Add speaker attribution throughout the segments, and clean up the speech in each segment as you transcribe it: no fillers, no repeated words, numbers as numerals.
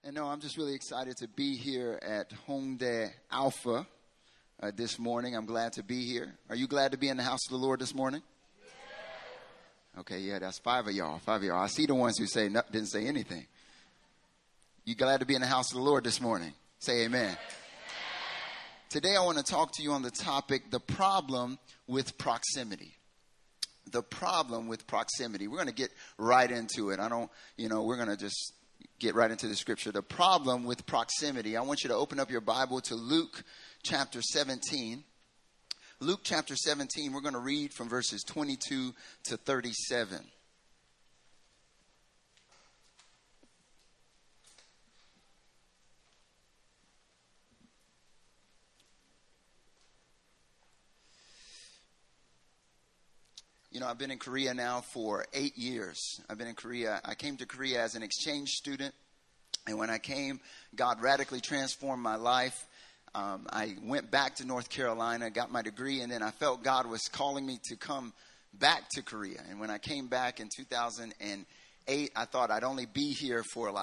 Speaker 1: And no, I'm just really excited to be here at Hongdae Alpha this morning. I'm glad to be here. Are you glad to be in the house of the Lord this morning? Okay, yeah, that's five of y'all. I see the ones who didn't say anything. You glad to be in the house of the Lord this morning? Say amen. Today I want to talk to you on the topic, the problem with proximity. The problem with proximity. We're going to get right into it. We're going to just get right into the scripture. The problem with proximity. I want you to open up your Bible to Luke chapter 17. Luke chapter 17, we're going to read from verses 22 to 37. I've been in Korea now for 8 years. I've been in Korea. I came to Korea as an exchange student. And when I came, God radically transformed my life. I went back to North Carolina, got my degree, and then I felt God was calling me to come back to Korea. And when I came back in 2008, I thought I'd only be here for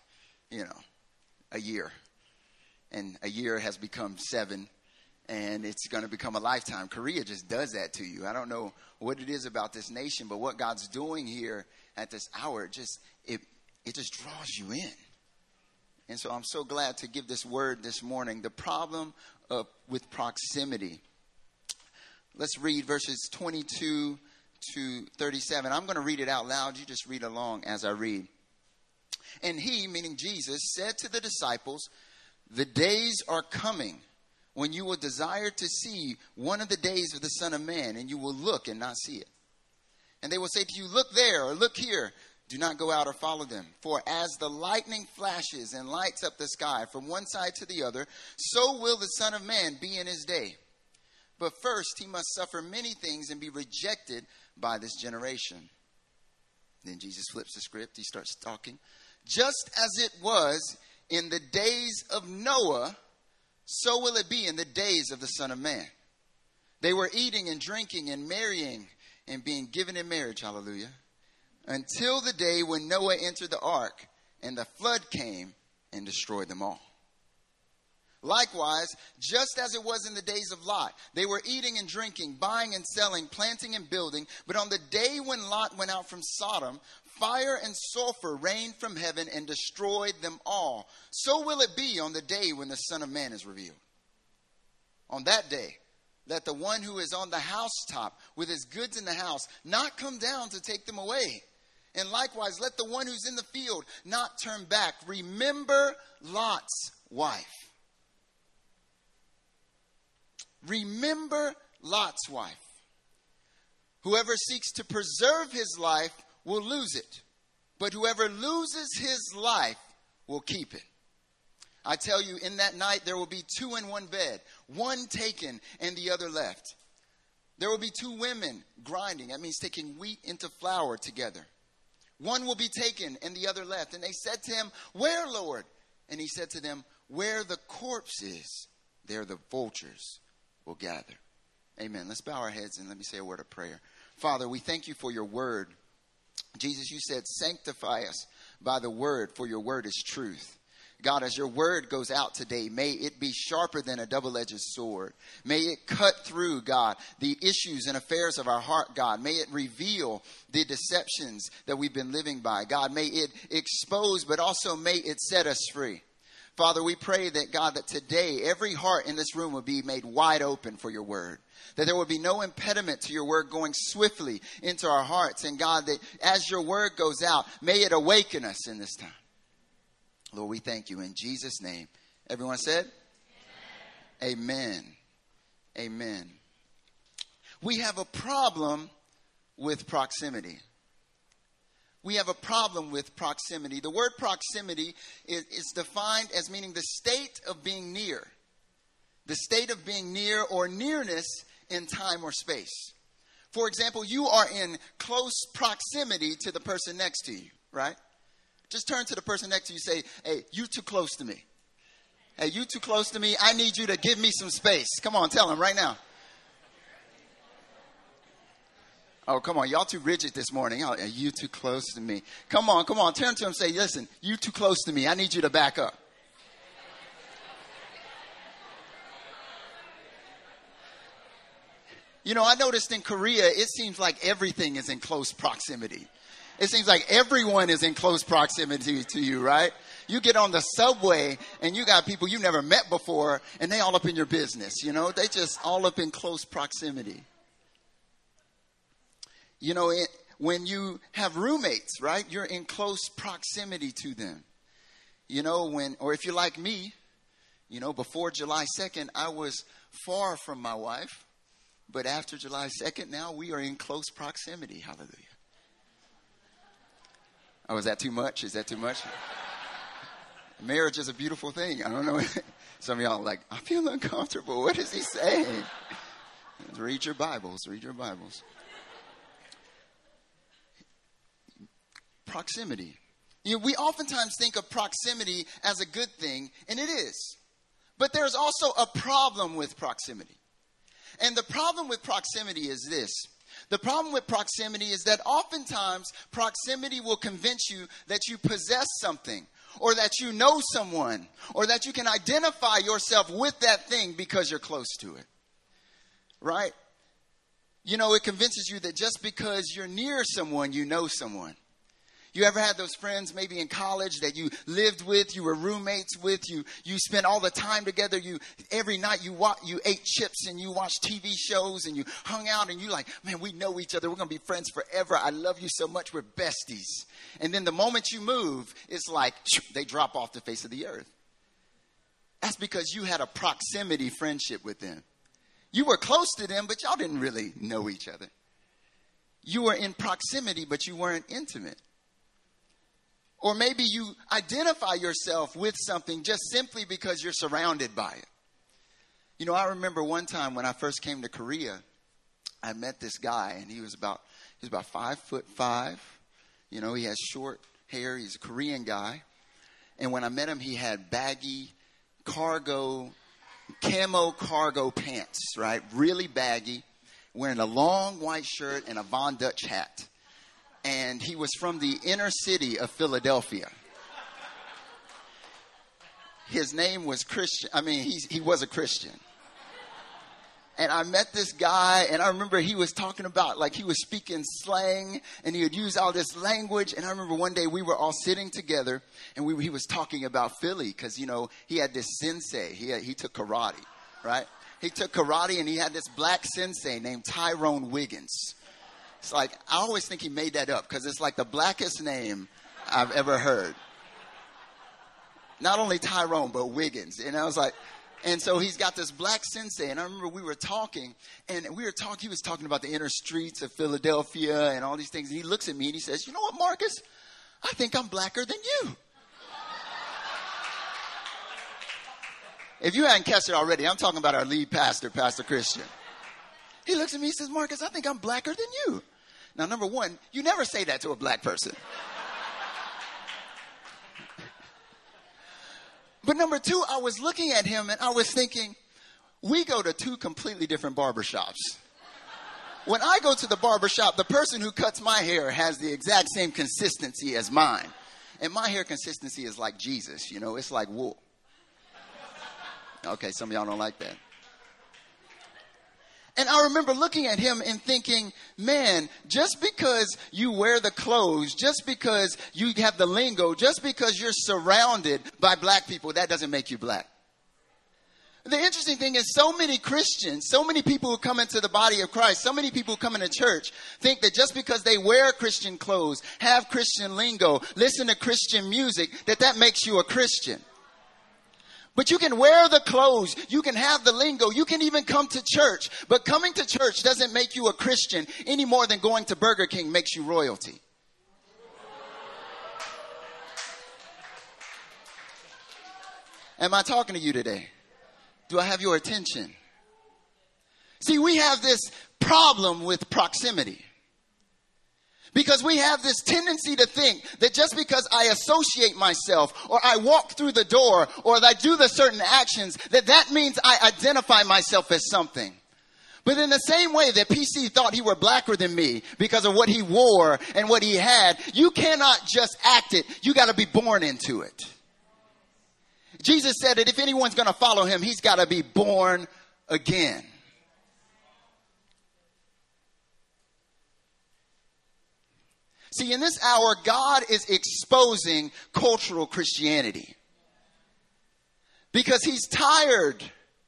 Speaker 1: a year. And a year has become 7. And it's going to become a lifetime. Korea just does that to you. I don't know what it is about this nation, but what God's doing here at this hour, it just draws you in. And so I'm so glad to give this word this morning. The problem with proximity. Let's read verses 22 to 37. I'm going to read it out loud. You just read along as I read. And he, meaning Jesus, said to the disciples, "The days are coming when you will desire to see one of the days of the Son of Man, and you will look and not see it. And they will say to you, 'Look there,' or 'Look here.' Do not go out or follow them. For as the lightning flashes and lights up the sky from one side to the other, so will the Son of Man be in his day. But first he must suffer many things and be rejected by this generation." Then Jesus flips the script. He starts talking. "Just as it was in the days of Noah, so will it be in the days of the Son of Man. They were eating and drinking and marrying and being given in marriage," hallelujah, "until the day when Noah entered the ark and the flood came and destroyed them all. Likewise, just as it was in the days of Lot, they were eating and drinking, buying and selling, planting and building. But on the day when Lot went out from Sodom, fire and sulfur rained from heaven and destroyed them all. So will it be on the day when the Son of Man is revealed. On that day, let the one who is on the housetop with his goods in the house not come down to take them away. And likewise, let the one who's in the field not turn back. Remember Lot's wife. Remember Lot's wife. Whoever seeks to preserve his life will lose it. But whoever loses his life will keep it. I tell you, in that night there will be 2 in one bed, one taken and the other left. There will be 2 women grinding. That means taking wheat into flour together. One will be taken and the other left. And they said to him, 'Where, Lord?' And he said to them, 'Where the corpse is, there the vultures will gather.'" Amen. Let's bow our heads and let me say a word of prayer. Father, we thank you for your word. Jesus, you said, "Sanctify us by the word, for your word is truth." God, as your word goes out today, may it be sharper than a double-edged sword. May it cut through, God, the issues and affairs of our heart, God. May it reveal the deceptions that we've been living by. God, may it expose, but also may it set us free. Father, we pray that, God, that today every heart in this room will be made wide open for your word. That there will be no impediment to your word going swiftly into our hearts. And God, that as your word goes out, may it awaken us in this time. Lord, we thank you in Jesus' name. Everyone said? Amen. Amen. We have a problem with proximity. We have a problem with proximity. The word proximity is defined as meaning the state of being near. The state of being near or nearness in time or space. For example, you are in close proximity to the person next to you, right? Just turn to the person next to you and say, "Hey, you too close to me. Hey, you too close to me. I need you to give me some space." Come on, tell him right now. Oh, come on. Y'all too rigid this morning. Oh, you too close to me. Come on. Turn to him and say, listen, you too close to me. I need you to back up. You know, I noticed in Korea, it seems like everything is in close proximity. It seems like everyone is in close proximity to you, right? You get on the subway and you got people you never met before and they all up in your business, you know? They just all up in close proximity. You know, when you have roommates, right? You're in close proximity to them. You know, or if you're like me, you know, before July 2nd, I was far from my wife. But after July 2nd, now we are in close proximity. Hallelujah. Oh, is that too much? Is that too much? Marriage is a beautiful thing. I don't know. Some of y'all are like, I feel uncomfortable. What is he saying? Read your Bibles. Read your Bibles. Proximity. You know, we oftentimes think of proximity as a good thing, and it is. But there's also a problem with proximity. And the problem with proximity is this. The problem with proximity is that oftentimes proximity will convince you that you possess something, or that you know someone, or that you can identify yourself with that thing because you're close to it. Right? You know, it convinces you that just because you're near someone, you know someone. You ever had those friends maybe in college that you lived with, you were roommates with, you spent all the time together, every night you ate chips and you watched TV shows and you hung out and you like, man, we know each other. We're going to be friends forever. I love you so much. We're besties. And then the moment you move, it's like they drop off the face of the earth. That's because you had a proximity friendship with them. You were close to them, but y'all didn't really know each other. You were in proximity, but you weren't intimate. Or maybe you identify yourself with something just simply because you're surrounded by it. You know, I remember one time when I first came to Korea, I met this guy and he was about 5'5". You know, he has short hair. He's a Korean guy. And when I met him, he had baggy camo cargo pants, right? Really baggy, wearing a long white shirt and a Von Dutch hat. And he was from the inner city of Philadelphia. His name was Christian. I mean, he was a Christian. And I met this guy, and I remember he was talking about, like, he was speaking slang, and he would use all this language. And I remember one day we were all sitting together, and he was talking about Philly, because, you know, he had this sensei. He took karate, right? He took karate, and he had this black sensei named Tyrone Wiggins. It's like, I always think he made that up because it's like the blackest name I've ever heard. Not only Tyrone, but Wiggins. And I was like, and so he's got this black sensei. And I remember we were talking, he was talking about the inner streets of Philadelphia and all these things. And he looks at me and he says, you know what, Marcus? I think I'm blacker than you. If you hadn't catched it already, I'm talking about our lead pastor, Pastor Christian. He looks at me and says, Marcus, I think I'm blacker than you. Now, number one, you never say that to a black person. But number two, I was looking at him and I was thinking, we go to two completely different barbershops. When I go to the barbershop, the person who cuts my hair has the exact same consistency as mine. And my hair consistency is like Jesus, you know, it's like wool. Okay, some of y'all don't like that. And I remember looking at him and thinking, man, just because you wear the clothes, just because you have the lingo, just because you're surrounded by black people, that doesn't make you black. The interesting thing is so many Christians, so many people who come into the body of Christ, so many people who come into church think that just because they wear Christian clothes, have Christian lingo, listen to Christian music, that makes you a Christian. But you can wear the clothes, you can have the lingo, you can even come to church. But coming to church doesn't make you a Christian any more than going to Burger King makes you royalty. Am I talking to you today? Do I have your attention? See, we have this problem with proximity. Because we have this tendency to think that just because I associate myself or I walk through the door or I do the certain actions, that means I identify myself as something. But in the same way that PC thought he were blacker than me because of what he wore and what he had, you cannot just act it. You got to be born into it. Jesus said that if anyone's going to follow him, he's got to be born again. See, in this hour, God is exposing cultural Christianity. Because he's tired.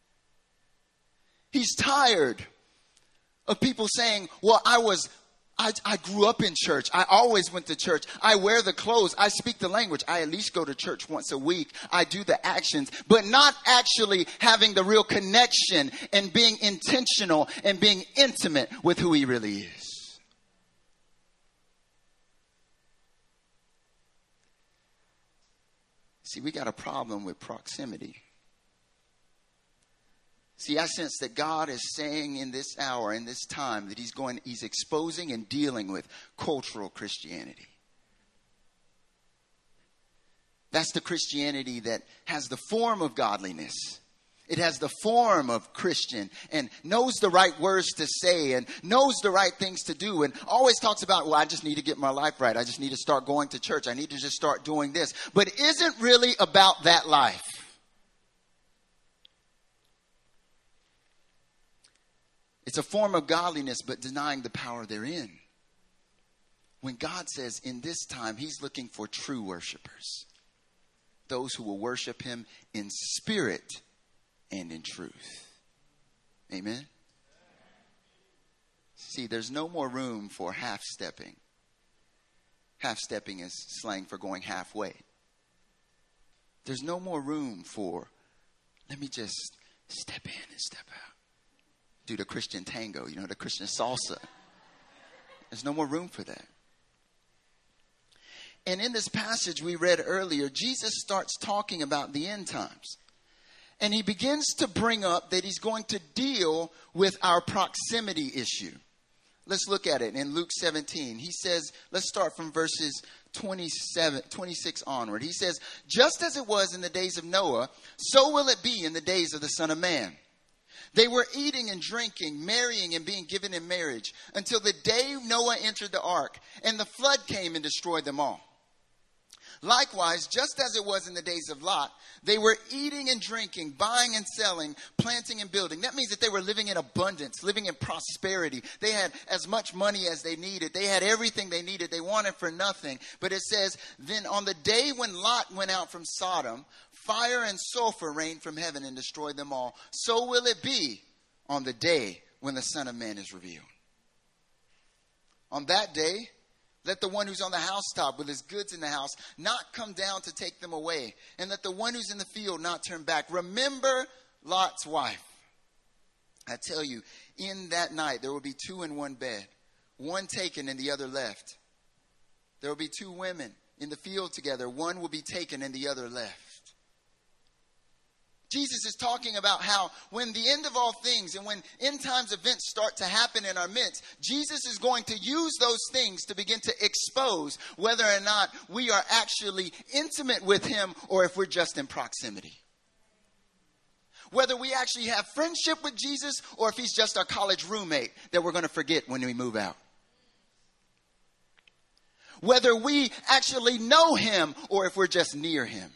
Speaker 1: He's tired of people saying, well, I grew up in church. I always went to church. I wear the clothes. I speak the language. I at least go to church once a week. I do the actions, but not actually having the real connection and being intentional and being intimate with who he really is. See, we got a problem with proximity. See, I sense that God is saying in this hour, in this time, that he's exposing and dealing with cultural Christianity. That's the Christianity that has the form of godliness. It has the form of Christian and knows the right words to say and knows the right things to do and always talks about, well, I just need to get my life right. I just need to start going to church. I need to just start doing this. But isn't really about that life. It's a form of godliness, but denying the power therein. When God says in this time, he's looking for true worshipers. Those who will worship him in spirit and in truth. Amen. See, there's no more room for half-stepping. Half-stepping is slang for going halfway. There's no more room for, let me just step in and step out. Do the Christian tango, the Christian salsa. There's no more room for that. And in this passage we read earlier, Jesus starts talking about the end times. And he begins to bring up that he's going to deal with our proximity issue. Let's look at it in Luke 17. He says, let's start from verses 26 onward. He says, just as it was in the days of Noah, so will it be in the days of the Son of Man. They were eating and drinking, marrying and being given in marriage until the day Noah entered the ark and the flood came and destroyed them all. Likewise, just as it was in the days of Lot, they were eating and drinking, buying and selling, planting and building. That means that they were living in abundance, living in prosperity. They had as much money as they needed. They had everything they needed. They wanted for nothing. But it says, then on the day when Lot went out from Sodom, fire and sulfur rained from heaven and destroyed them all. So will it be on the day when the Son of Man is revealed. On that day, let the one who's on the housetop with his goods in the house not come down to take them away. And let the one who's in the field not turn back. Remember Lot's wife. I tell you, in that night there will be two in one bed. One taken and the other left. There will be two women in the field together. One will be taken and the other left. Jesus is talking about how when the end of all things and when end times events start to happen in our midst, Jesus is going to use those things to begin to expose whether or not we are actually intimate with him or if we're just in proximity. Whether we actually have friendship with Jesus or if he's just our college roommate that we're going to forget when we move out. Whether we actually know him or if we're just near him.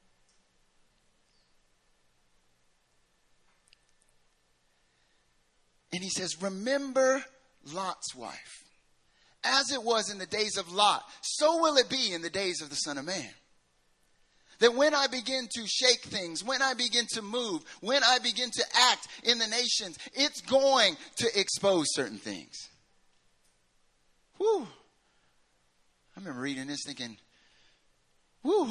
Speaker 1: And he says, remember Lot's wife. As it was in the days of Lot, so will it be in the days of the Son of Man. That when I begin to shake things, when I begin to move, when I begin to act in the nations, it's going to expose certain things. Whew. I remember reading this thinking, whew.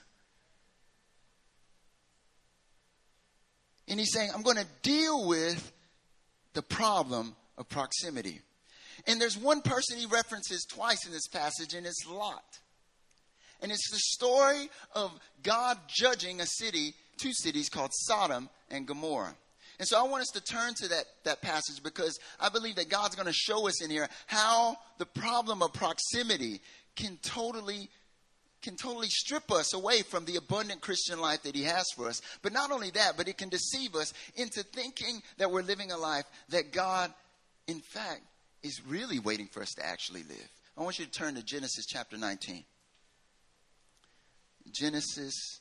Speaker 1: And he's saying, I'm going to deal with the problem of proximity. And there's one person he references twice in this passage, and it's Lot. And it's the story of God judging two cities called Sodom and Gomorrah. And so I want us to turn to that passage because I believe that God's going to show us in here how the problem of proximity can can totally strip us away from the abundant Christian life that he has for us. But not only that, but it can deceive us into thinking that we're living a life that God, in fact, is really waiting for us to actually live. I want you to turn to Genesis chapter 19. Genesis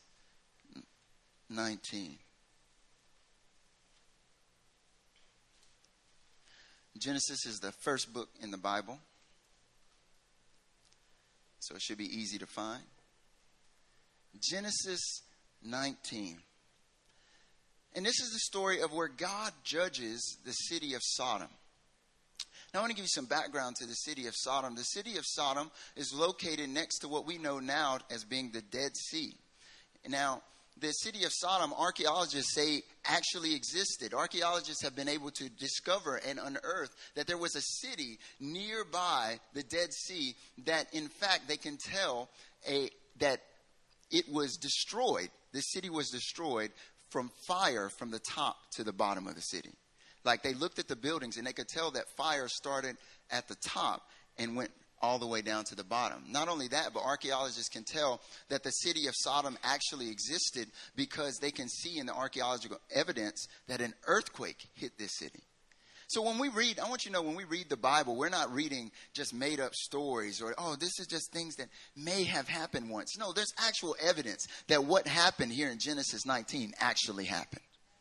Speaker 1: 19. Genesis is the first book in the Bible, so it should be easy to find. Genesis 19. And this is the story of where God judges the city of Sodom. Now, I want to give you some background to the city of Sodom. The city of Sodom is located next to what we know now as being the Dead Sea. Now, the city of Sodom, archaeologists say, actually existed. Archaeologists have been able to discover and unearth that there was a city nearby the Dead Sea that, in fact, they can tell that it was destroyed. The city was destroyed from fire from the top to the bottom of the city. Like, they looked at the buildings and they could tell that fire started at the top and went all the way down to the bottom. Not only that, but archaeologists can tell that the city of Sodom actually existed because they can see in the archaeological evidence that an earthquake hit this city. So when we read, I want you to know, when we read the Bible, we're not reading just made up stories or, oh, this is just things that may have happened once. No, there's actual evidence that what happened here in Genesis 19 actually happened.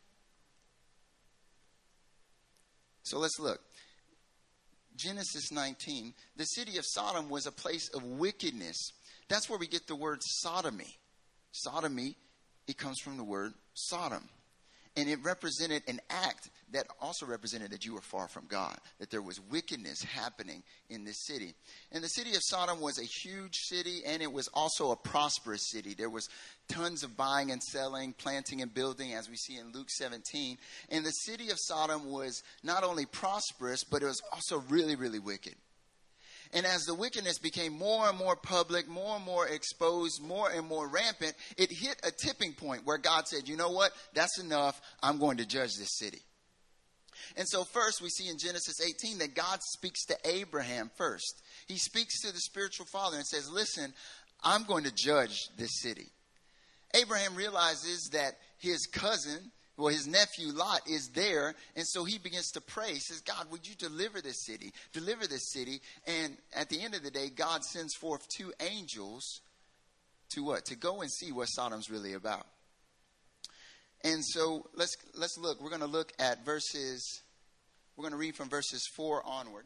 Speaker 1: So let's look. Genesis 19, the city of Sodom was a place of wickedness. That's where we get the word sodomy. Sodomy, it comes from the word Sodom. And it represented an act that also represented that you were far from God, that there was wickedness happening in this city. And the city of Sodom was a huge city, and it was also a prosperous city. There was tons of buying and selling, planting and building, as we see in Luke 17. And the city of Sodom was not only prosperous, but it was also really, really wicked. And as the wickedness became more and more public, more and more exposed, more and more rampant, it hit a tipping point where God said, you know what? That's enough. I'm going to judge this city. And so first we see in Genesis 18 that God speaks to Abraham first. He speaks to the spiritual father and says, listen, I'm going to judge this city. Abraham realizes that his cousin, well, his nephew Lot is there. And so he begins to pray. He says, God, would you deliver this city? Deliver this city. And at the end of the day, God sends forth two angels to what? To go and see what Sodom's really about. And so let's look. We're going to look at verses. We're going to read from verses 4 onward.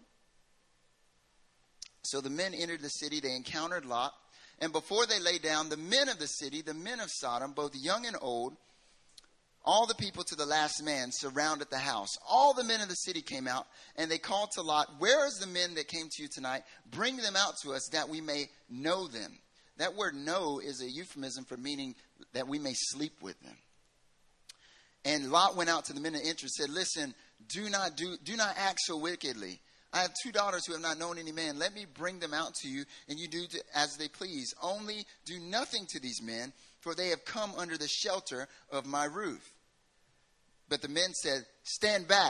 Speaker 1: So the men entered the city. They encountered Lot. And before they lay down, the men of the city, the men of Sodom, both young and old, all the people to the last man surrounded the house. All the men of the city came out, and they called to Lot, where is the men that came to you tonight? Bring them out to us that we may know them. That word know is a euphemism for meaning that we may sleep with them. And Lot went out to the men of interest and said, listen, do not act so wickedly. I have 2 daughters who have not known any man. Let me bring them out to you, and you do as they please. Only do nothing to these men, for they have come under the shelter of my roof. But the men said, stand back.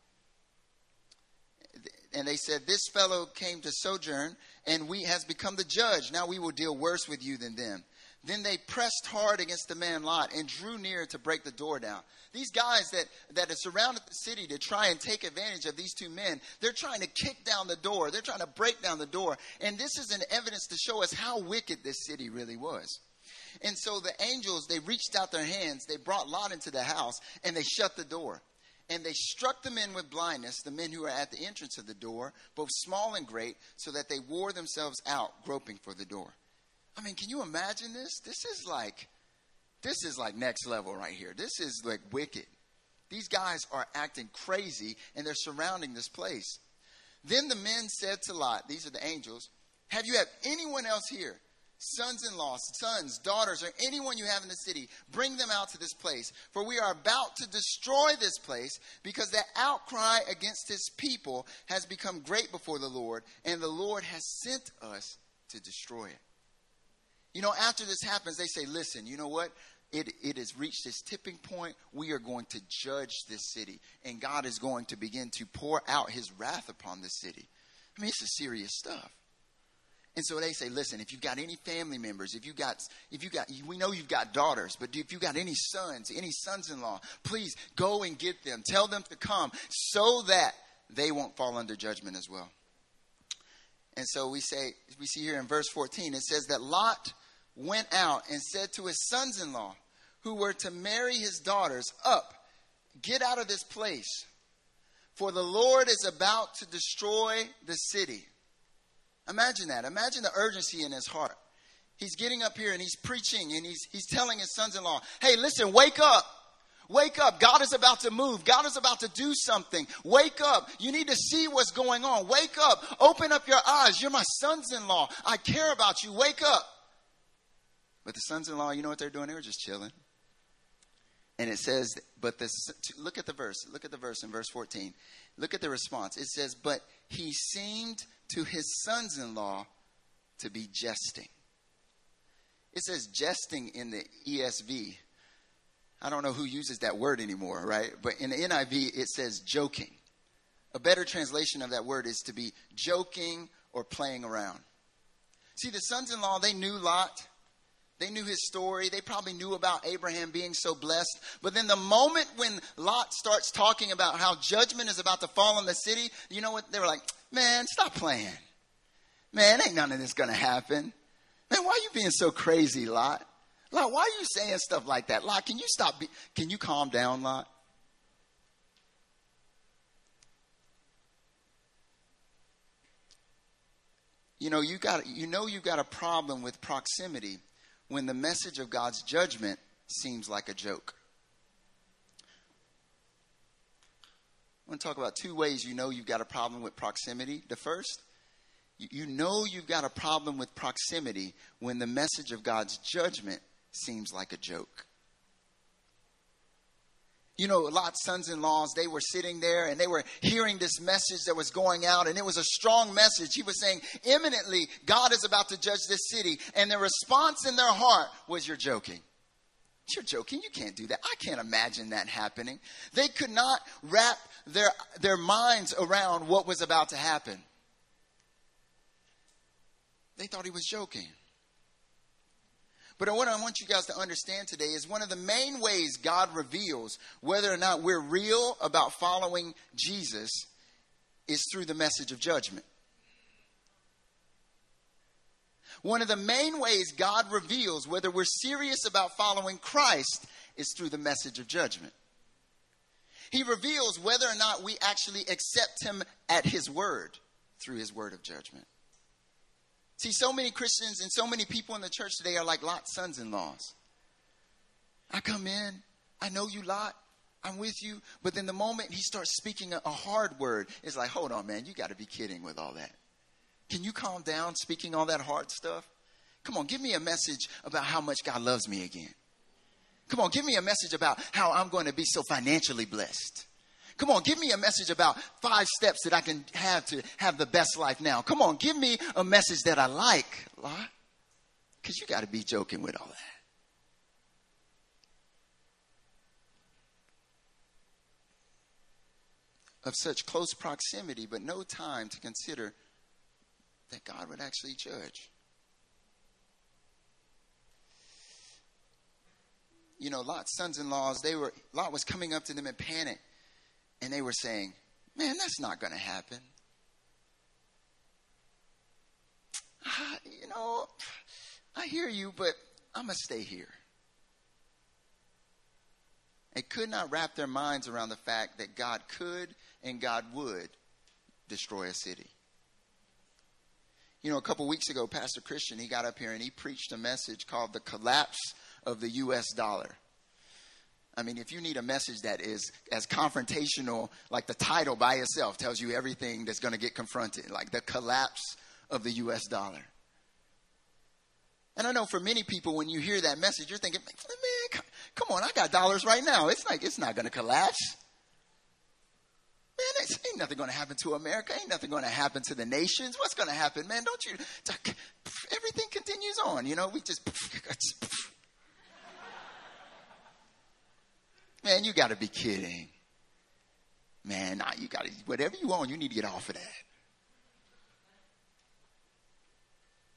Speaker 1: And they said, this fellow came to sojourn, and has become the judge. Now we will deal worse with you than them. Then they pressed hard against the man Lot and drew near to break the door down. These guys that have surrounded the city to try and take advantage of these two men, they're trying to kick down the door. They're trying to break down the door. And this is an evidence to show us how wicked this city really was. And so the angels, they reached out their hands. They brought Lot into the house, and they shut the door. And they struck the men with blindness, the men who were at the entrance of the door, both small and great, so that they wore themselves out, groping for the door. I mean, can you imagine this? This is like next level right here. This is like wicked. These guys are acting crazy, and they're surrounding this place. Then the men said to Lot, these are the angels, have you had anyone else here? Sons-in-law, sons, daughters, or anyone you have in the city, bring them out to this place. For we are about to destroy this place, because the outcry against his people has become great before the Lord, and the Lord has sent us to destroy it. You know, after this happens, they say, listen, you know what? It has reached this tipping point. We are going to judge this city. And God is going to begin to pour out his wrath upon this city. I mean, it's serious stuff. And so they say, listen, if you've got any family members, we know you've got daughters, but if you've got any sons-in-law, please go and get them. Tell them to come so that they won't fall under judgment as well. And so we see here in verse 14, it says that Lot went out and said to his sons-in-law who were to marry his daughters, up, get out of this place, for the Lord is about to destroy the city. Imagine that. Imagine the urgency in his heart. He's getting up here and he's preaching and he's telling his sons-in-law, hey, listen, wake up. Wake up. God is about to move. God is about to do something. Wake up. You need to see what's going on. Wake up. Open up your eyes. You're my sons-in-law. I care about you. Wake up. But the sons-in-law, you know what they're doing? They were just chilling. And it says, look at the verse. Look at the verse in verse 14. Look at the response. It says, but he seemed to his sons-in-law to be jesting. It says jesting in the ESV. I don't know who uses that word anymore, right? But in the NIV, it says joking. A better translation of that word is to be joking or playing around. See, the sons-in-law, they knew Lot. They knew his story. They probably knew about Abraham being so blessed. But then the moment when Lot starts talking about how judgment is about to fall on the city, you know what? They were like, man, stop playing. Man, ain't none of this going to happen. Man, why are you being so crazy, Lot? Lot, why are you saying stuff like that? Lot, can you stop? Can you calm down, Lot? You've got a problem with proximity when the message of God's judgment seems like a joke. I want to talk about two ways you've got a problem with proximity. The first, you've got a problem with proximity when the message of God's judgment seems like a joke. Lot's sons-in-laws, they were sitting there and they were hearing this message that was going out, and it was a strong message. He was saying, imminently, God is about to judge this city. And the response in their heart was, you're joking. You're joking. You can't do that. I can't imagine that happening. They could not wrap their minds around what was about to happen. They thought he was joking. But what I want you guys to understand today is one of the main ways God reveals whether or not we're real about following Jesus is through the message of judgment. One of the main ways God reveals whether we're serious about following Christ is through the message of judgment. He reveals whether or not we actually accept him at his word through his word of judgment. See, so many Christians and so many people in the church today are like Lot's sons-in-laws. I come in, I know you, Lot, I'm with you. But then the moment he starts speaking a hard word, it's like, hold on, man, you got to be kidding with all that. Can you calm down speaking all that hard stuff? Come on, give me a message about how much God loves me again. Come on, give me a message about how I'm going to be so financially blessed. Come on, give me a message about 5 steps that I can have to have the best life now. Come on, give me a message that I like, Lot. Because you got to be joking with all that. Of such close proximity, but no time to consider that God would actually judge. Lot's sons-in-laws, Lot was coming up to them in panic. And they were saying, man, that's not going to happen. I hear you, but I'm going to stay here. They could not wrap their minds around the fact that God could and God would destroy a city. A couple weeks ago, Pastor Christian, he got up here and he preached a message called The Collapse of the U.S. Dollar. I mean, if you need a message that is as confrontational, like the title by itself tells you everything that's going to get confronted, like the collapse of the U.S. dollar. And I know for many people, when you hear that message, you're thinking, man, come on, I got dollars right now. It's not going to collapse. Man, ain't nothing going to happen to America. Ain't nothing going to happen to the nations. What's going to happen, man? Don't you? Everything continues on. We just. Man, you got to be kidding. Man, you got to, whatever you want, you need to get off of that.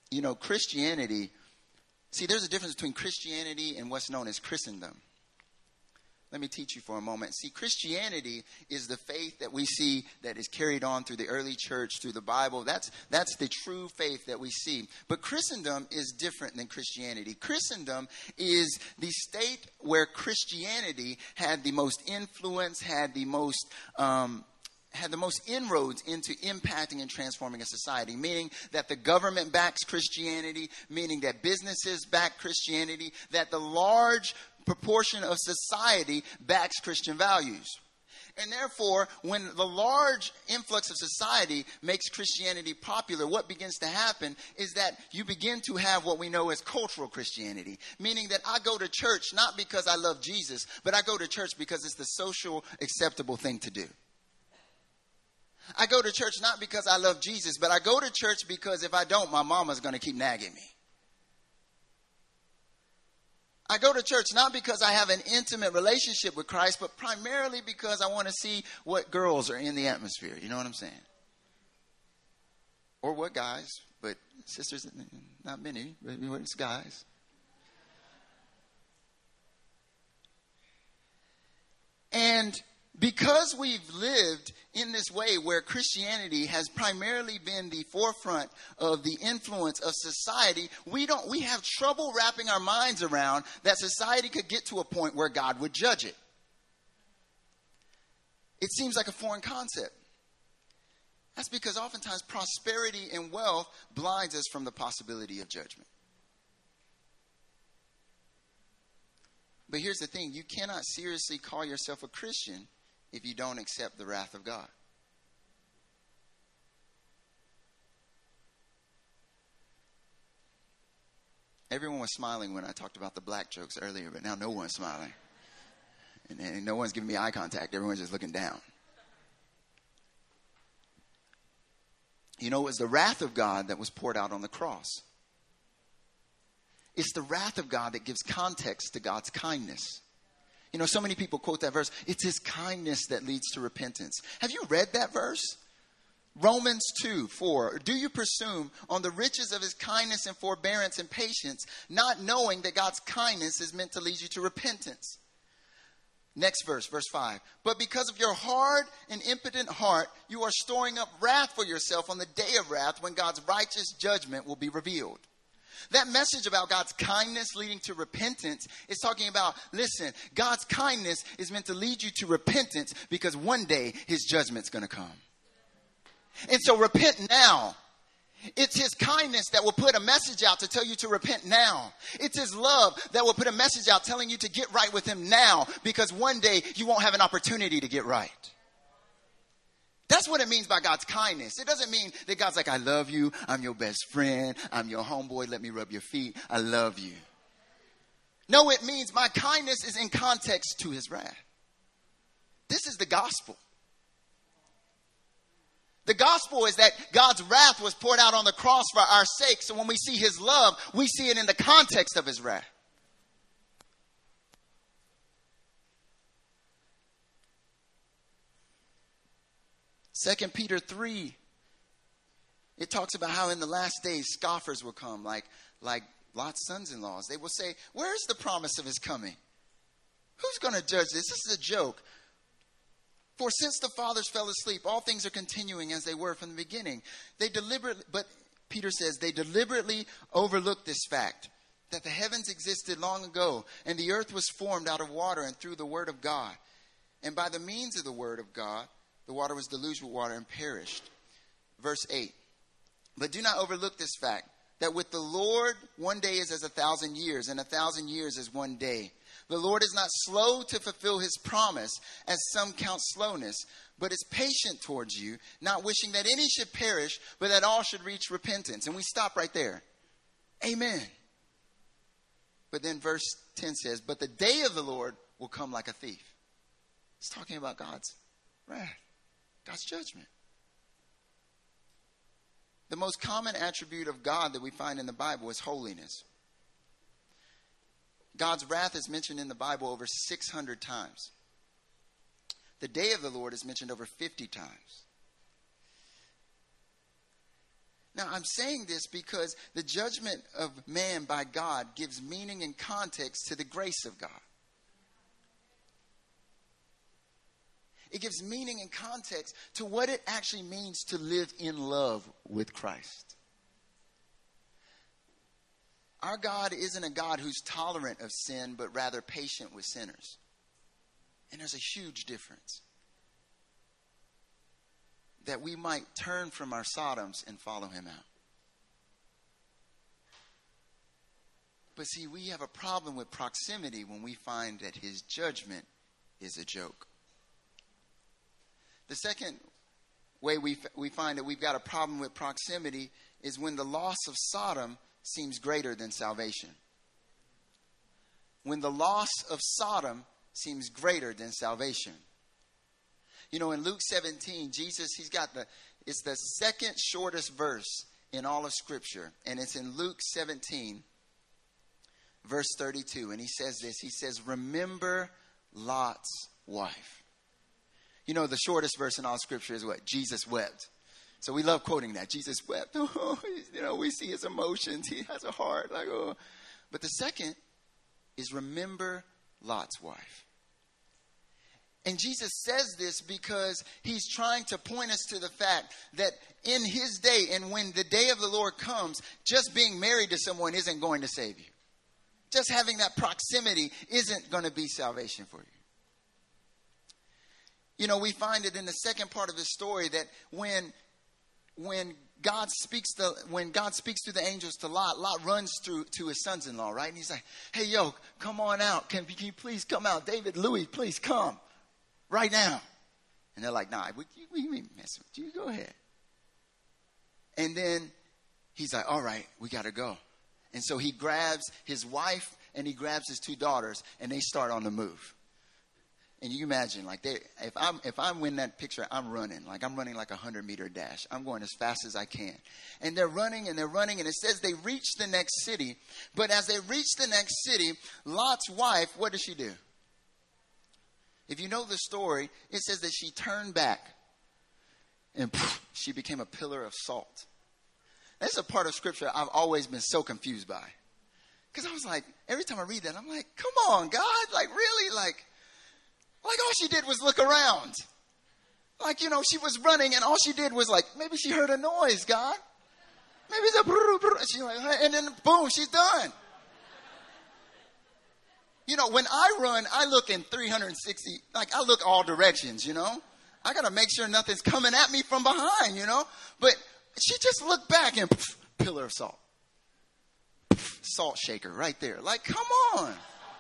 Speaker 1: Christianity, see, there's a difference between Christianity and what's known as Christendom. Let me teach you for a moment. See, Christianity is the faith that we see that is carried on through the early church, through the Bible. That's the true faith that we see. But Christendom is different than Christianity. Christendom is the state where Christianity had the most influence, had the most inroads into impacting and transforming a society, meaning that the government backs Christianity, meaning that businesses back Christianity, that the large proportion of society backs Christian values. And therefore, when the large influx of society makes Christianity popular, what begins to happen is that you begin to have what we know as cultural Christianity, meaning that I go to church not because I love Jesus, but I go to church because it's the social acceptable thing to do. I go to church not because I love Jesus, but I go to church because if I don't, my mama's going to keep nagging me. I go to church not because I have an intimate relationship with Christ, but primarily because I want to see what girls are in the atmosphere. You know what I'm saying? Or what guys, but sisters, not many, but it's guys. And because we've lived in this way where Christianity has primarily been the forefront of the influence of society, we have trouble wrapping our minds around that society could get to a point where God would judge it. It seems like a foreign concept. That's because oftentimes prosperity and wealth blinds us from the possibility of judgment. But here's the thing, you cannot seriously call yourself a Christian if you don't accept the wrath of God. Everyone was smiling when I talked about the black jokes earlier, but now no one's smiling. And no one's giving me eye contact. Everyone's just looking down. It was the wrath of God that was poured out on the cross. It's the wrath of God that gives context to God's kindness. So many people quote that verse. It's his kindness that leads to repentance. Have you read that verse? Romans 2:4. Do you presume on the riches of his kindness and forbearance and patience, not knowing that God's kindness is meant to lead you to repentance? Next verse 5. But because of your hard and impotent heart, you are storing up wrath for yourself on the day of wrath when God's righteous judgment will be revealed. That message about God's kindness leading to repentance is talking about, listen, God's kindness is meant to lead you to repentance because one day his judgment's going to come. And so repent now. It's his kindness that will put a message out to tell you to repent now. It's his love that will put a message out telling you to get right with him now because one day you won't have an opportunity to get right. That's what it means by God's kindness. It doesn't mean that God's like, I love you. I'm your best friend. I'm your homeboy. Let me rub your feet. I love you. No, it means my kindness is in context to his wrath. This is the gospel. The gospel is that God's wrath was poured out on the cross for our sake. So when we see his love, we see it in the context of his wrath. Second Peter 3, it talks about how in the last days scoffers will come like Lot's sons-in-laws. They will say, where's the promise of his coming? Who's going to judge this? This is a joke. For since the fathers fell asleep, all things are continuing as they were from the beginning. But Peter says, they deliberately overlooked this fact, that the heavens existed long ago, and the earth was formed out of water and through the word of God. And by the means of the word of God, the water was deluged with water and perished. Verse 8. But do not overlook this fact, that with the Lord 1 day is as 1,000 years, and 1,000 years is 1 day. The Lord is not slow to fulfill his promise, as some count slowness, but is patient towards you, not wishing that any should perish, but that all should reach repentance. And we stop right there. Amen. But then verse 10 says, but the day of the Lord will come like a thief. It's talking about God's wrath, God's judgment. The most common attribute of God that we find in the Bible is holiness. God's wrath is mentioned in the Bible over 600 times. The day of the Lord is mentioned over 50 times. Now, I'm saying this because the judgment of man by God gives meaning and context to the grace of God. It gives meaning and context to what it actually means to live in love with Christ. Our God isn't a God who's tolerant of sin, but rather patient with sinners. And there's a huge difference. That we might turn from our Sodoms and follow him out. But see, we have a problem with proximity when we find that his judgment is a joke. The second way we find that we've got a problem with proximity is when the loss of Sodom seems greater than salvation. When the loss of Sodom seems greater than salvation. You know, in Luke 17, Jesus, it's the second shortest verse in all of Scripture. And it's in Luke 17, verse 32. And he says this, he says, remember Lot's wife. You know, the shortest verse in all Scripture is what? Jesus wept. So we love quoting that. Jesus wept. Oh, you know, we see his emotions. He has a heart. Like, oh. But the second is remember Lot's wife. And Jesus says this because he's trying to point us to the fact that in his day and when the day of the Lord comes, just being married to someone isn't going to save you. Just having that proximity isn't going to be salvation for you. You know, we find it in the second part of the story that when God speaks to the angels to Lot, Lot runs to his sons-in-law, right? And he's like, hey, yo, come on out. Can you please come out? David, Louis, please come right now. And they're like, nah, we mess with you. Go ahead. And then he's like, all right, we got to go. And so he grabs his wife and he grabs his two daughters and they start on the move. And you imagine, like, if I'm in that picture, I'm running. Like, I'm running like a 100-meter dash. I'm going as fast as I can. And they're running, and it says they reach the next city. But as they reach the next city, Lot's wife, what does she do? If you know the story, it says that she turned back, and she became a pillar of salt. That's a part of Scripture I've always been so confused by. Because I was like, every time I read that, I'm like, come on, God. Like, really? Like all she did was look around. Like, you know, she was running and all she did was like, maybe she heard a noise, God. Maybe it's a brr. She's like, and then boom, she's done. You know, when I run, I look in 360, like I look all directions, you know. I got to make sure nothing's coming at me from behind, you know. But she just looked back and pillar of salt. Salt shaker right there. Like, come on.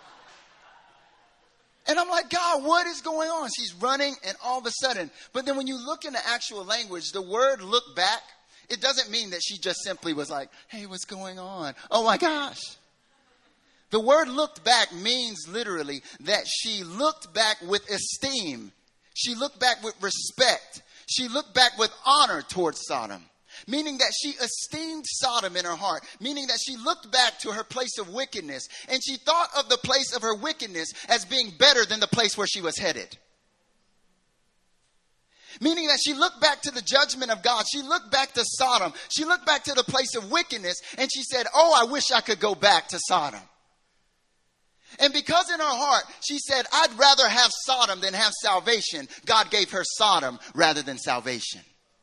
Speaker 1: And I'm like, God, what is going on? She's running and all of a sudden. But then when you look in the actual language, the word look back, it doesn't mean that she just simply was like, hey, what's going on? Oh, my gosh. The word looked back means literally that she looked back with esteem. She looked back with respect. She looked back with honor towards Sodom. Meaning that she esteemed Sodom in her heart. Meaning that she looked back to her place of wickedness. And she thought of the place of her wickedness as being better than the place where she was headed. Meaning that she looked back to the judgment of God. She looked back to Sodom. She looked back to the place of wickedness. And she said, oh, I wish I could go back to Sodom. And because in her heart, she said, I'd rather have Sodom than have salvation. God gave her Sodom rather than salvation.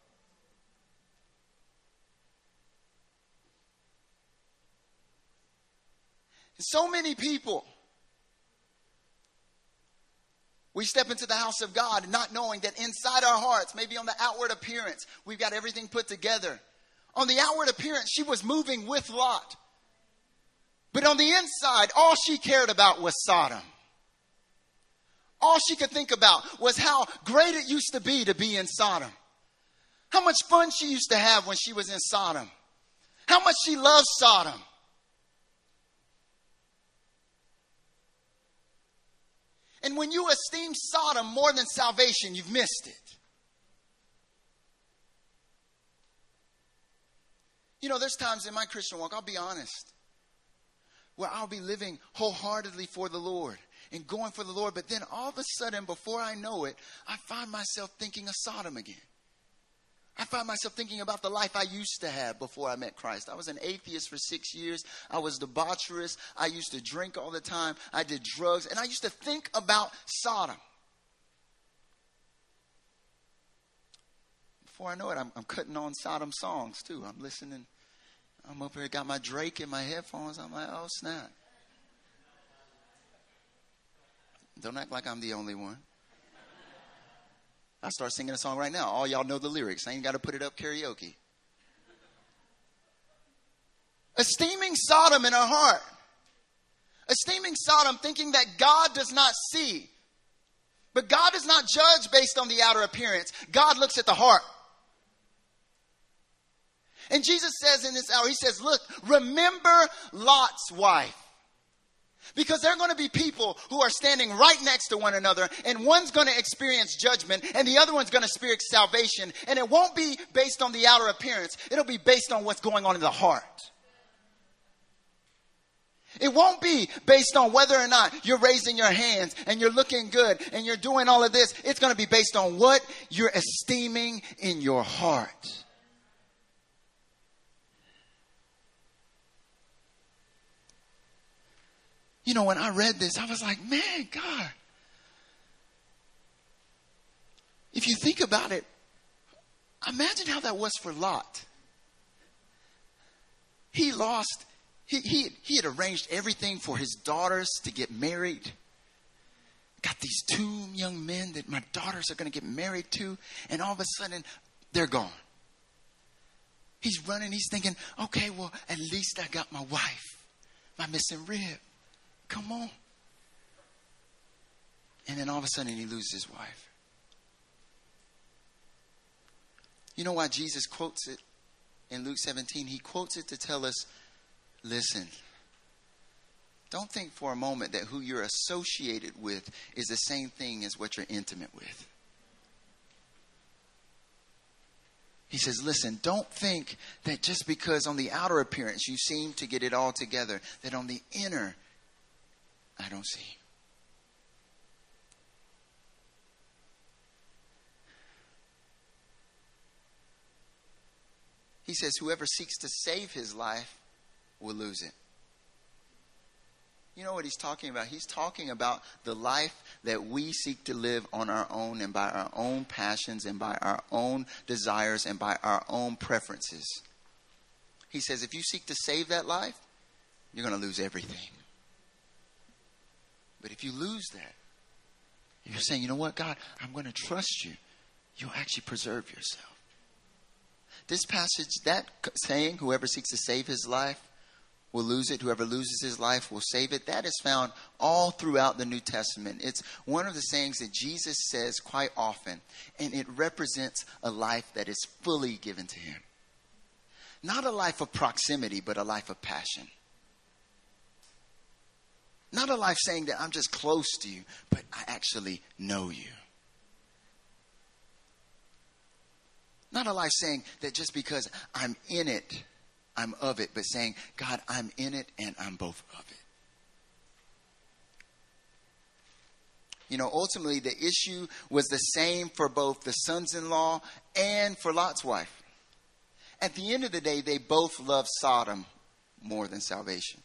Speaker 1: So many people, we step into the house of God not knowing that inside our hearts, maybe on the outward appearance, we've got everything put together. On the outward appearance, she was moving with Lot. But on the inside, all she cared about was Sodom. All she could think about was how great it used to be in Sodom. How much fun she used to have when she was in Sodom. How much she loved Sodom. And when you esteem Sodom more than salvation, you've missed it. You know, there's times in my Christian walk, I'll be honest, where I'll be living wholeheartedly for the Lord and going for the Lord. But then all of a sudden, before I know it, I find myself thinking of Sodom again. I find myself thinking about the life I used to have before I met Christ. I was an atheist for 6 years. I was debaucherous. I used to drink all the time. I did drugs. And I used to think about Sodom. Before I know it, I'm cutting on Sodom songs too. I'm listening. I'm up here, got my Drake in my headphones. I'm like, oh, snap. Don't act like I'm the only one. I start singing a song right now. All y'all know the lyrics. I ain't got to put it up karaoke. Esteeming Sodom in our heart. Esteeming Sodom, thinking that God does not see. But God is not judged based on the outer appearance. God looks at the heart. And Jesus says in this hour, he says, look, remember Lot's wife. Because there are going to be people who are standing right next to one another, and one's going to experience judgment and the other one's going to experience salvation. And it won't be based on the outer appearance. It'll be based on what's going on in the heart. It won't be based on whether or not you're raising your hands and you're looking good and you're doing all of this. It's going to be based on what you're esteeming in your heart. You know, when I read this, I was like, man, God. If you think about it, imagine how that was for Lot. He had arranged everything for his daughters to get married. Got these 2 young men that my daughters are going to get married to. And all of a sudden, they're gone. He's running. He's thinking, okay, well, at least I got my wife, my missing rib. Come on. And then all of a sudden he loses his wife. You know why Jesus quotes it in Luke 17? He quotes it to tell us, listen, don't think for a moment that who you're associated with is the same thing as what you're intimate with. He says, listen, don't think that just because on the outer appearance you seem to get it all together, that on the inner I don't see. He says, whoever seeks to save his life will lose it. You know what he's talking about? He's talking about the life that we seek to live on our own and by our own passions and by our own desires and by our own preferences. He says, if you seek to save that life, you're going to lose everything. But if you lose that, you're saying, you know what, God, I'm going to trust you. You'll actually preserve yourself. This passage, that saying, whoever seeks to save his life will lose it. Whoever loses his life will save it. That is found all throughout the New Testament. It's one of the sayings that Jesus says quite often. And it represents a life that is fully given to him. Not a life of proximity, but a life of passion. Not a life saying that I'm just close to you, but I actually know you. Not a life saying that just because I'm in it, I'm of it, but saying, God, I'm in it and I'm both of it. You know, ultimately the issue was the same for both the sons-in-law and for Lot's wife. At the end of the day, they both loved Sodom more than salvation.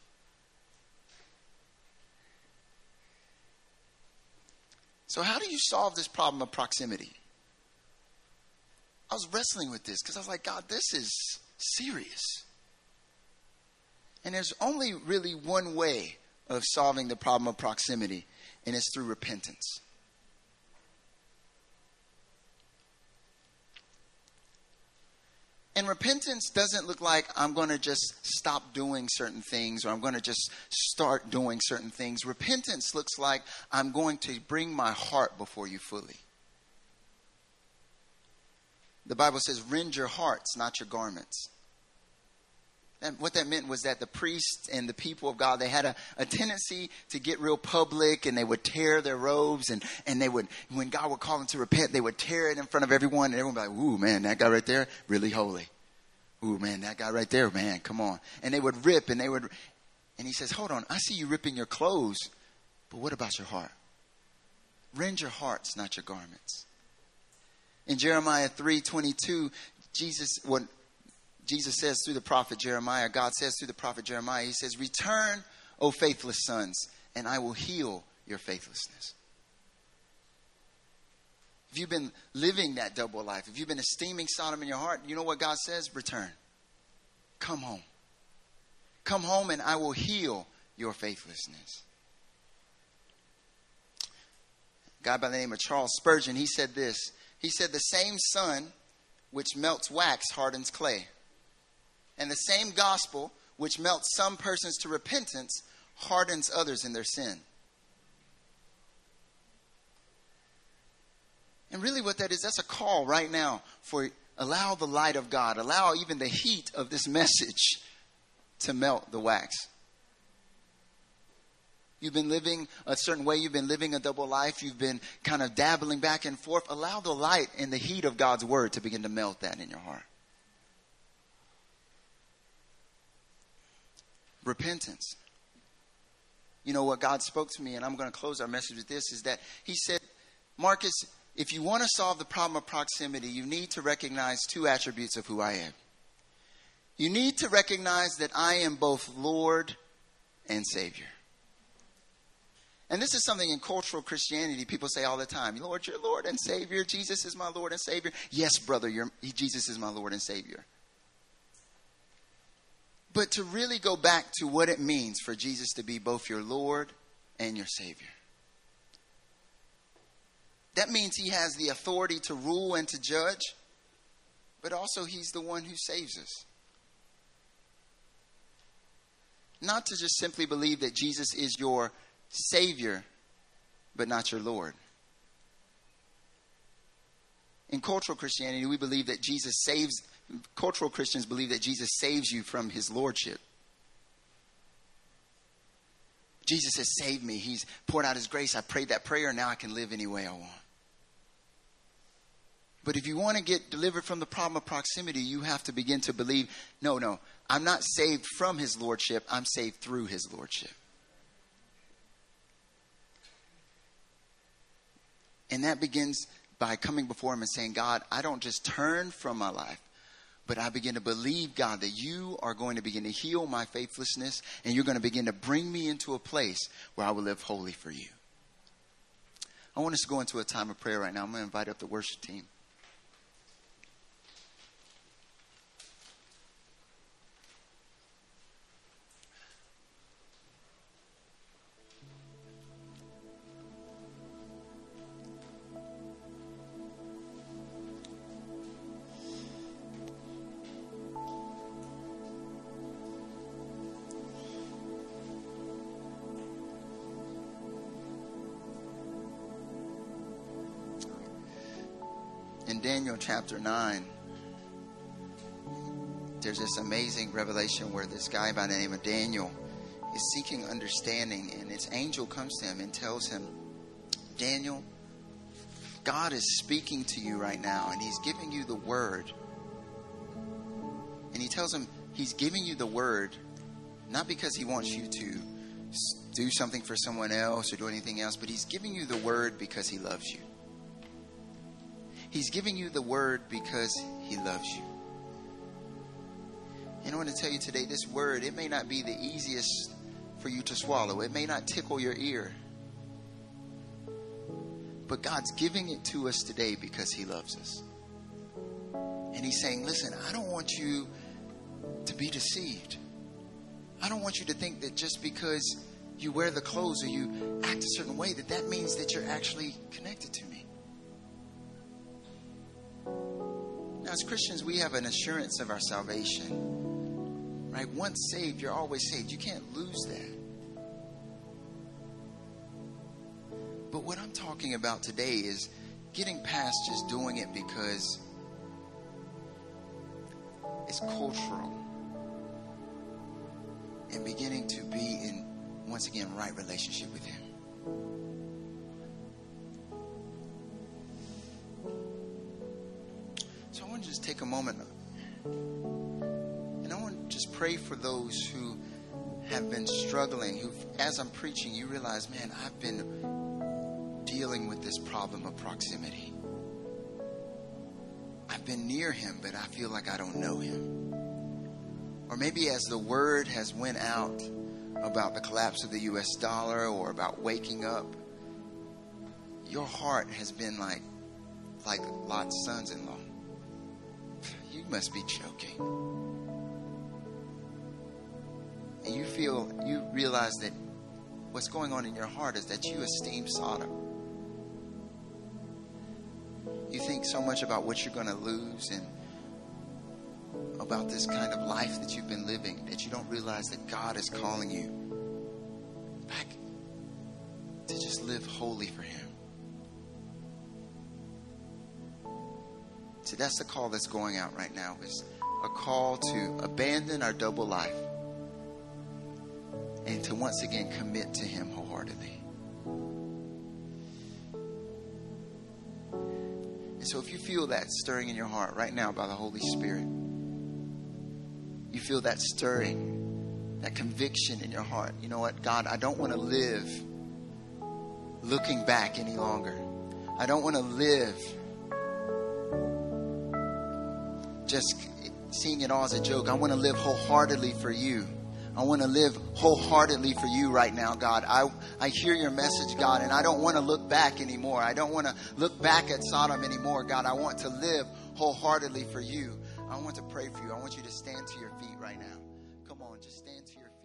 Speaker 1: So how do you solve this problem of proximity? I was wrestling with this because I was like, God, this is serious. And there's only really one way of solving the problem of proximity, and it's through repentance. And repentance doesn't look like I'm going to just stop doing certain things or I'm going to just start doing certain things. Repentance looks like I'm going to bring my heart before you fully. The Bible says, rend your hearts, not your garments. And what that meant was that the priests and the people of God, they had a tendency to get real public, and they would tear their robes, and they would, when God would call them to repent, they would tear it in front of everyone, and everyone would be like, ooh, man, that guy right there, really holy. Ooh, man, that guy right there, man, come on. And they would rip, and he says, hold on, I see you ripping your clothes, but what about your heart? Rend your hearts, not your garments. In Jeremiah 3:22, what Jesus says through the prophet Jeremiah, God says through the prophet Jeremiah, he says, return, O faithless sons, and I will heal your faithlessness. If you've been living that double life, if you've been esteeming Sodom in your heart, you know what God says? Return. Come home. Come home and I will heal your faithlessness. A guy by the name of Charles Spurgeon, he said this. He said, the same sun which melts wax hardens clay. And the same gospel which melts some persons to repentance hardens others in their sin. And really what that is, that's a call right now for allow the light of God, allow even the heat of this message to melt the wax. You've been living a certain way. You've been living a double life. You've been kind of dabbling back and forth. Allow the light and the heat of God's word to begin to melt that in your heart. Repentance. You know what God spoke to me, and I'm going to close our message with this, is that he said, Marcus, if you want to solve the problem of proximity, you need to recognize two attributes of who I am. You need to recognize that I am both Lord and Savior. And this is something in cultural Christianity people say all the time. Lord, you're Lord and Savior. Jesus is my Lord and Savior. Yes, brother, Jesus is my Lord and Savior. But to really go back to what it means for Jesus to be both your Lord and your Savior. That means he has the authority to rule and to judge, but also he's the one who saves us. Not to just simply believe that Jesus is your Savior, but not your Lord. In cultural Christianity, we believe that cultural Christians believe that Jesus saves you from his lordship. Jesus has saved me. He's poured out his grace. I prayed that prayer. Now I can live any way I want. But if you want to get delivered from the problem of proximity, you have to begin to believe, no, I'm not saved from his lordship. I'm saved through his lordship. And that begins by coming before him and saying, God, I don't just turn from my life, but I begin to believe, God, that you are going to begin to heal my faithlessness, and you're going to begin to bring me into a place where I will live holy for you. I want us to go into a time of prayer right now. I'm going to invite up the worship team. In Daniel chapter 9, there's this amazing revelation where this guy by the name of Daniel is seeking understanding, and his angel comes to him and tells him, Daniel, God is speaking to you right now, and he's giving you the word. And he tells him he's giving you the word not because he wants you to do something for someone else or do anything else, but he's giving you the word because he loves you. He's giving you the word because he loves you. And I want to tell you today, this word, it may not be the easiest for you to swallow. It may not tickle your ear. But God's giving it to us today because he loves us. And he's saying, listen, I don't want you to be deceived. I don't want you to think that just because you wear the clothes or you act a certain way, that means that you're actually connected to me. Now, as Christians, we have an assurance of our salvation, right? Once saved, you're always saved. You can't lose that. But what I'm talking about today is getting past just doing it because it's cultural and beginning to be in, once again, right relationship with him. So I want to just take a moment and I want to just pray for those who have been struggling, who, as I'm preaching, you realize, man, I've been dealing with this problem of proximity. I've I've been near him, but I feel like I don't know him. Or maybe as the word has went out about the collapse of the U.S. dollar or about waking up, your heart has been like Lot's sons-in-law. You must be joking. And you realize that what's going on in your heart is that you esteem Sodom. You think so much about what you're going to lose and about this kind of life that you've been living that you don't realize that God is calling you back to just live holy for him. So that's the call that's going out right now, is a call to abandon our double life and to once again commit to him wholeheartedly. And so if you feel that stirring in your heart right now by the Holy Spirit, you feel that stirring, that conviction in your heart. You know what, God, I don't want to live looking back any longer. I don't want to live just seeing it all as a joke. I want to live wholeheartedly for you. I want to live wholeheartedly for you right now, God. I hear your message, God, and I don't want to look back anymore. I don't want to look back at Sodom anymore, God. I want to live wholeheartedly for you. I want to pray for you. I want you to stand to your feet right now. Come on, just stand to your feet.